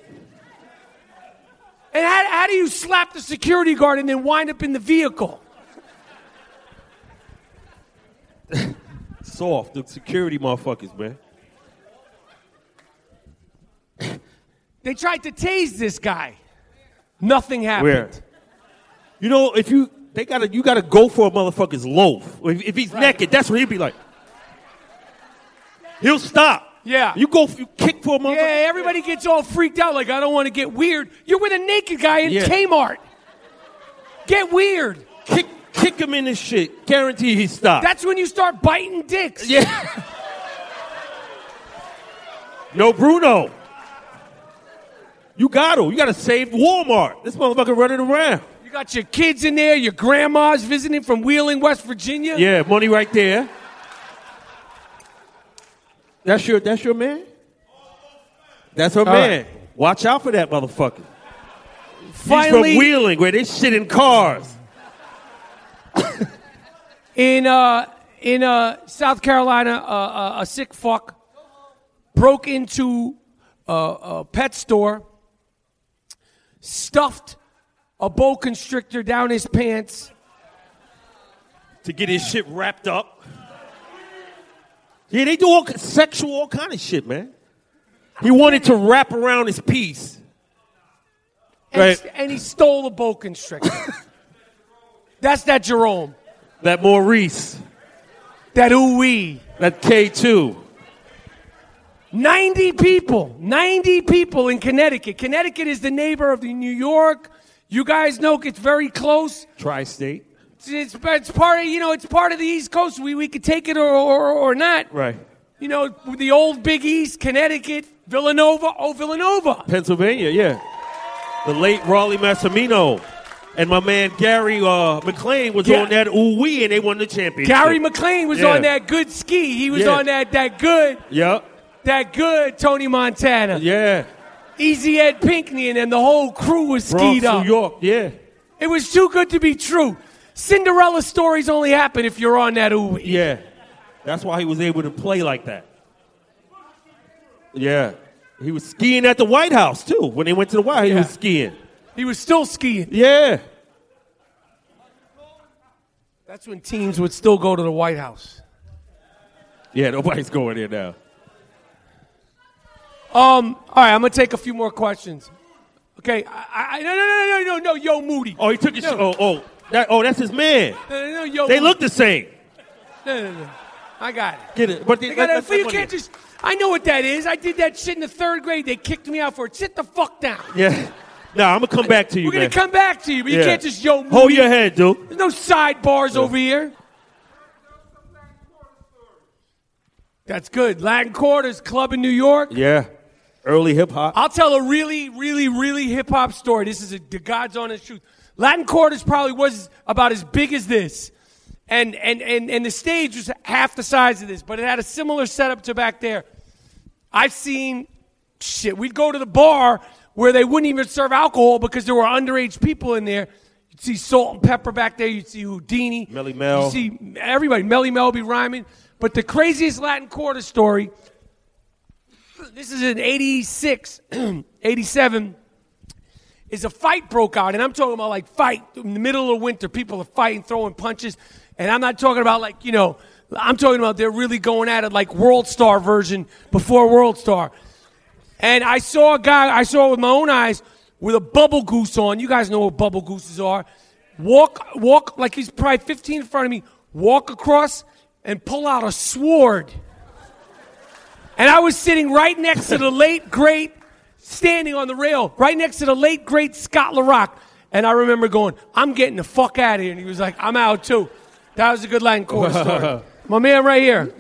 And how, how do you slap the security guard and then wind up in the vehicle? Soft, the security motherfuckers, man. They tried to tase this guy. Nothing happened. Where? You know, if you they gotta you gotta go for a motherfucker's loaf. If, if he's Right. naked, that's what he'd be like. He'll stop. Yeah. You go, you kick for a motherfucker. Yeah, everybody gets all freaked out like, I don't want to get weird. You're with a naked guy in Yeah. Kmart. Get weird. Kick, kick him in this shit. Guarantee he stops. That's when you start biting dicks. Yeah. No, Bruno. You got to. You got to save Walmart. This motherfucker running around. You got your kids in there, your grandma's visiting from Wheeling, West Virginia. Yeah, money right there. That's your, that's your man? That's her All man. right. Watch out for that motherfucker. Finally, He's from Wheeling, where they shit in cars. in uh, in uh, South Carolina, uh, uh, a sick fuck broke into a, a pet store, stuffed a boa constrictor down his pants. To get his shit wrapped up. Yeah, they do all sexual, all kind of shit, man. He wanted to wrap around his piece. And, Right. and he stole the boa constrictor. That's that Jerome. That Maurice. That ooh-wee. That K two. ninety people. ninety people in Connecticut. Connecticut is the neighbor of the New York. You guys know it's very close. Tri-state. It's, it's, it's part of, you know, it's part of the East Coast. We, we could take it or, or, or not. Right. You know, the old Big East, Connecticut, Villanova. Oh, Villanova. Pennsylvania, yeah. The late Raleigh Massimino. And my man Gary uh, McLean was Yeah. on that ooh-wee, and they won the championship. Gary McLean was Yeah. on that good ski. He was Yeah. on that, that good, Yep. that good Tony Montana. Yeah. Easy Ed Pinkney and then the whole crew was skied Bronx, up. New York, yeah. It was too good to be true. Cinderella stories only happen if you're on that ooh. Yeah. That's why he was able to play like that. Yeah. He was skiing at the White House, too. When they went to the White House, he Yeah. was skiing. He was still skiing. Yeah. That's when teams would still go to the White House. Yeah, nobody's going there now. Um, all right, I'm going to take a few more questions. Okay, I, I, no, no, no, no, no, no, Yo Moody. Oh, he took his... No. Oh, oh, that, oh, that's his man. No, no, no, Yo They Moody. look the same. No, no, no. I got it. Get it. But they, They got let- it. let- You let- can't just... I know what that is. I did that shit in the third grade. They kicked me out for it. Sit the fuck down. Yeah. Nah, I'm going to come back to you, We're going man. to come back to you, but you Yeah. can't just Yo Moody. Hold your head, dude. There's no sidebars over here. That's good. Latin Quarters Club in New York. Yeah. Early hip-hop. I'll tell a really, really, really hip-hop story. This is a, the God's honest truth. Latin Quarters probably was about as big as this. And, and, and, and the stage was half the size of this, but it had a similar setup to back there. I've seen shit, we'd go to the bar where they wouldn't even serve alcohol because there were underage people in there. You'd see Salt and Pepper back there. You'd see Houdini. Melly Mel. You'd see everybody. Melly Mel be rhyming. But the craziest Latin Quarter story, this is in eighty-six, eighty-seven, is a fight broke out. And I'm talking about like fight in the middle of winter. People are fighting, throwing punches. And I'm not talking about like, you know, I'm talking about they're really going at it like World Star version before World Star. And I saw a guy, I saw it with my own eyes, with a bubble goose on. You guys know what bubble gooses are. Walk, walk like he's probably fifteen in front of me, walk across and pull out a sword. And I was sitting right next to the late, great, standing on the rail, right next to the late, great Scott LaRock. And I remember going, I'm getting the fuck out of here. And he was like, I'm out too. That was a good Latin Quarter story. My man right here.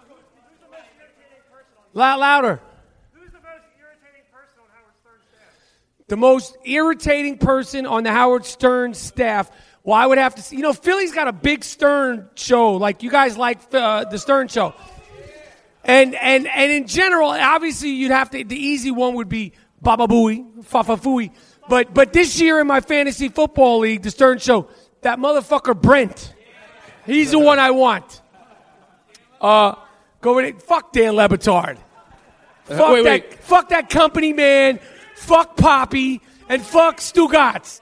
Loud, louder. Who's the most irritating person on Howard Stern's staff? The most irritating person on the Howard Stern staff. Well, I would have to see. You know, Philly's got a big Stern show. Like, you guys like uh, the Stern show. And and and in general, obviously, you'd have to. The easy one would be Baba Booey, Fafa Fooey. But but this year in my fantasy football league, the Stern show, that motherfucker Brent, he's the one I want. Uh, go with it. Fuck Dan Le Batard. Fuck Uh, wait, that. wait. Fuck that company man. Fuck Poppy and fuck Stugatz.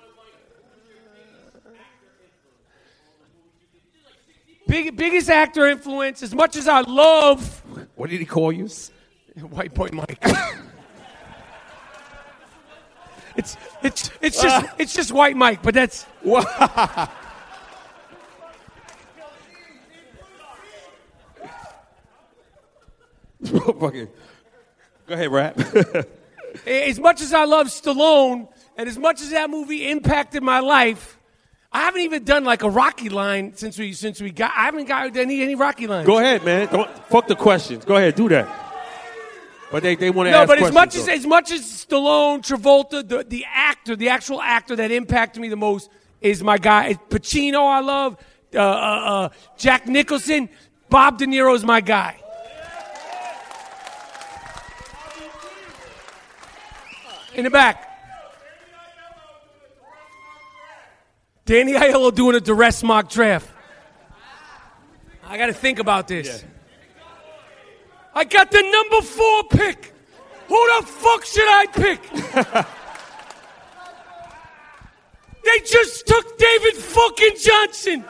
Big, biggest actor influence. As much as I love, What did he call you? White Boy Mike. it's it's it's just it's just White Mike, but that's Fucking. Go ahead, rap. as much as I love Stallone, and as much as that movie impacted my life, I haven't even done like a Rocky line since we since we got. I haven't got any any Rocky lines. Go ahead, man. Don't fuck the questions. Go ahead, do that. But they, they want to No, ask but as much questions, as as much as Stallone, Travolta, the the actor, the actual actor that impacted me the most is my guy Pacino. I love uh, uh, uh, Jack Nicholson. Bob De Niro is my guy. In the back. Danny Aiello doing a duress mock draft. I got to think about this. Yeah. I got the number four pick. Who the fuck should I pick? They just took David fucking Johnson.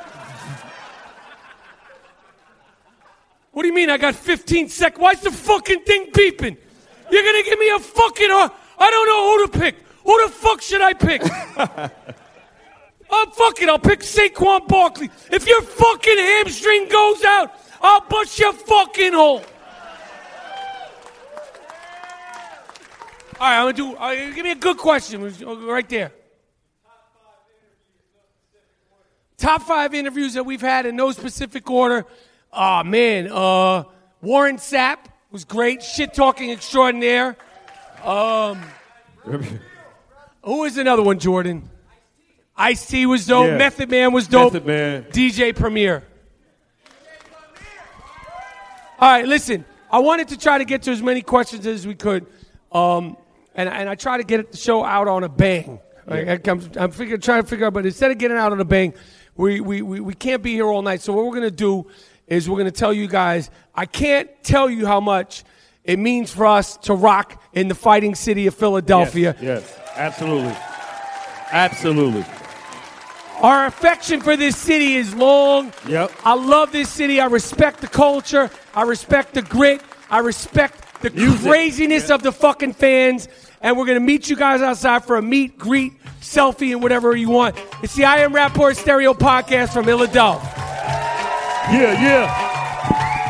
What do you mean I got fifteen seconds? Why's the fucking thing beeping? You're going to give me a fucking... Uh, I don't know who to pick. Who the fuck should I pick? Oh, fuck it, I'll pick Saquon Barkley. If your fucking hamstring goes out, I'll bust your fucking hole. All right, I'm going to do, uh, give me a good question right there. Top five interviews that we've had in no specific order. Oh, man, uh, Warren Sapp was great. Shit-talking extraordinaire. Um, who is another one, Jordan? Ice-T was dope. Yeah. Method Man was dope. Method Man. D J Premier. All right, listen. I wanted to try to get to as many questions as we could, um, and and I try to get the show out on a bang. Right? Yeah. I'm, I'm figure, trying to figure out, but instead of getting out on a bang, we we, we, we can't be here all night. So what we're gonna do is we're gonna tell you guys. I can't tell you how much it means for us to rock in the fighting city of Philadelphia. Yes, yes, absolutely. Absolutely. Our affection for this city is long. Yep. I love this city. I respect the culture. I respect the grit. I respect the Music. craziness Yeah. of the fucking fans. And we're going to meet you guys outside for a meet, greet, selfie, and whatever you want. It's the I Am Rapport Stereo podcast from Philadelphia. Yeah, yeah.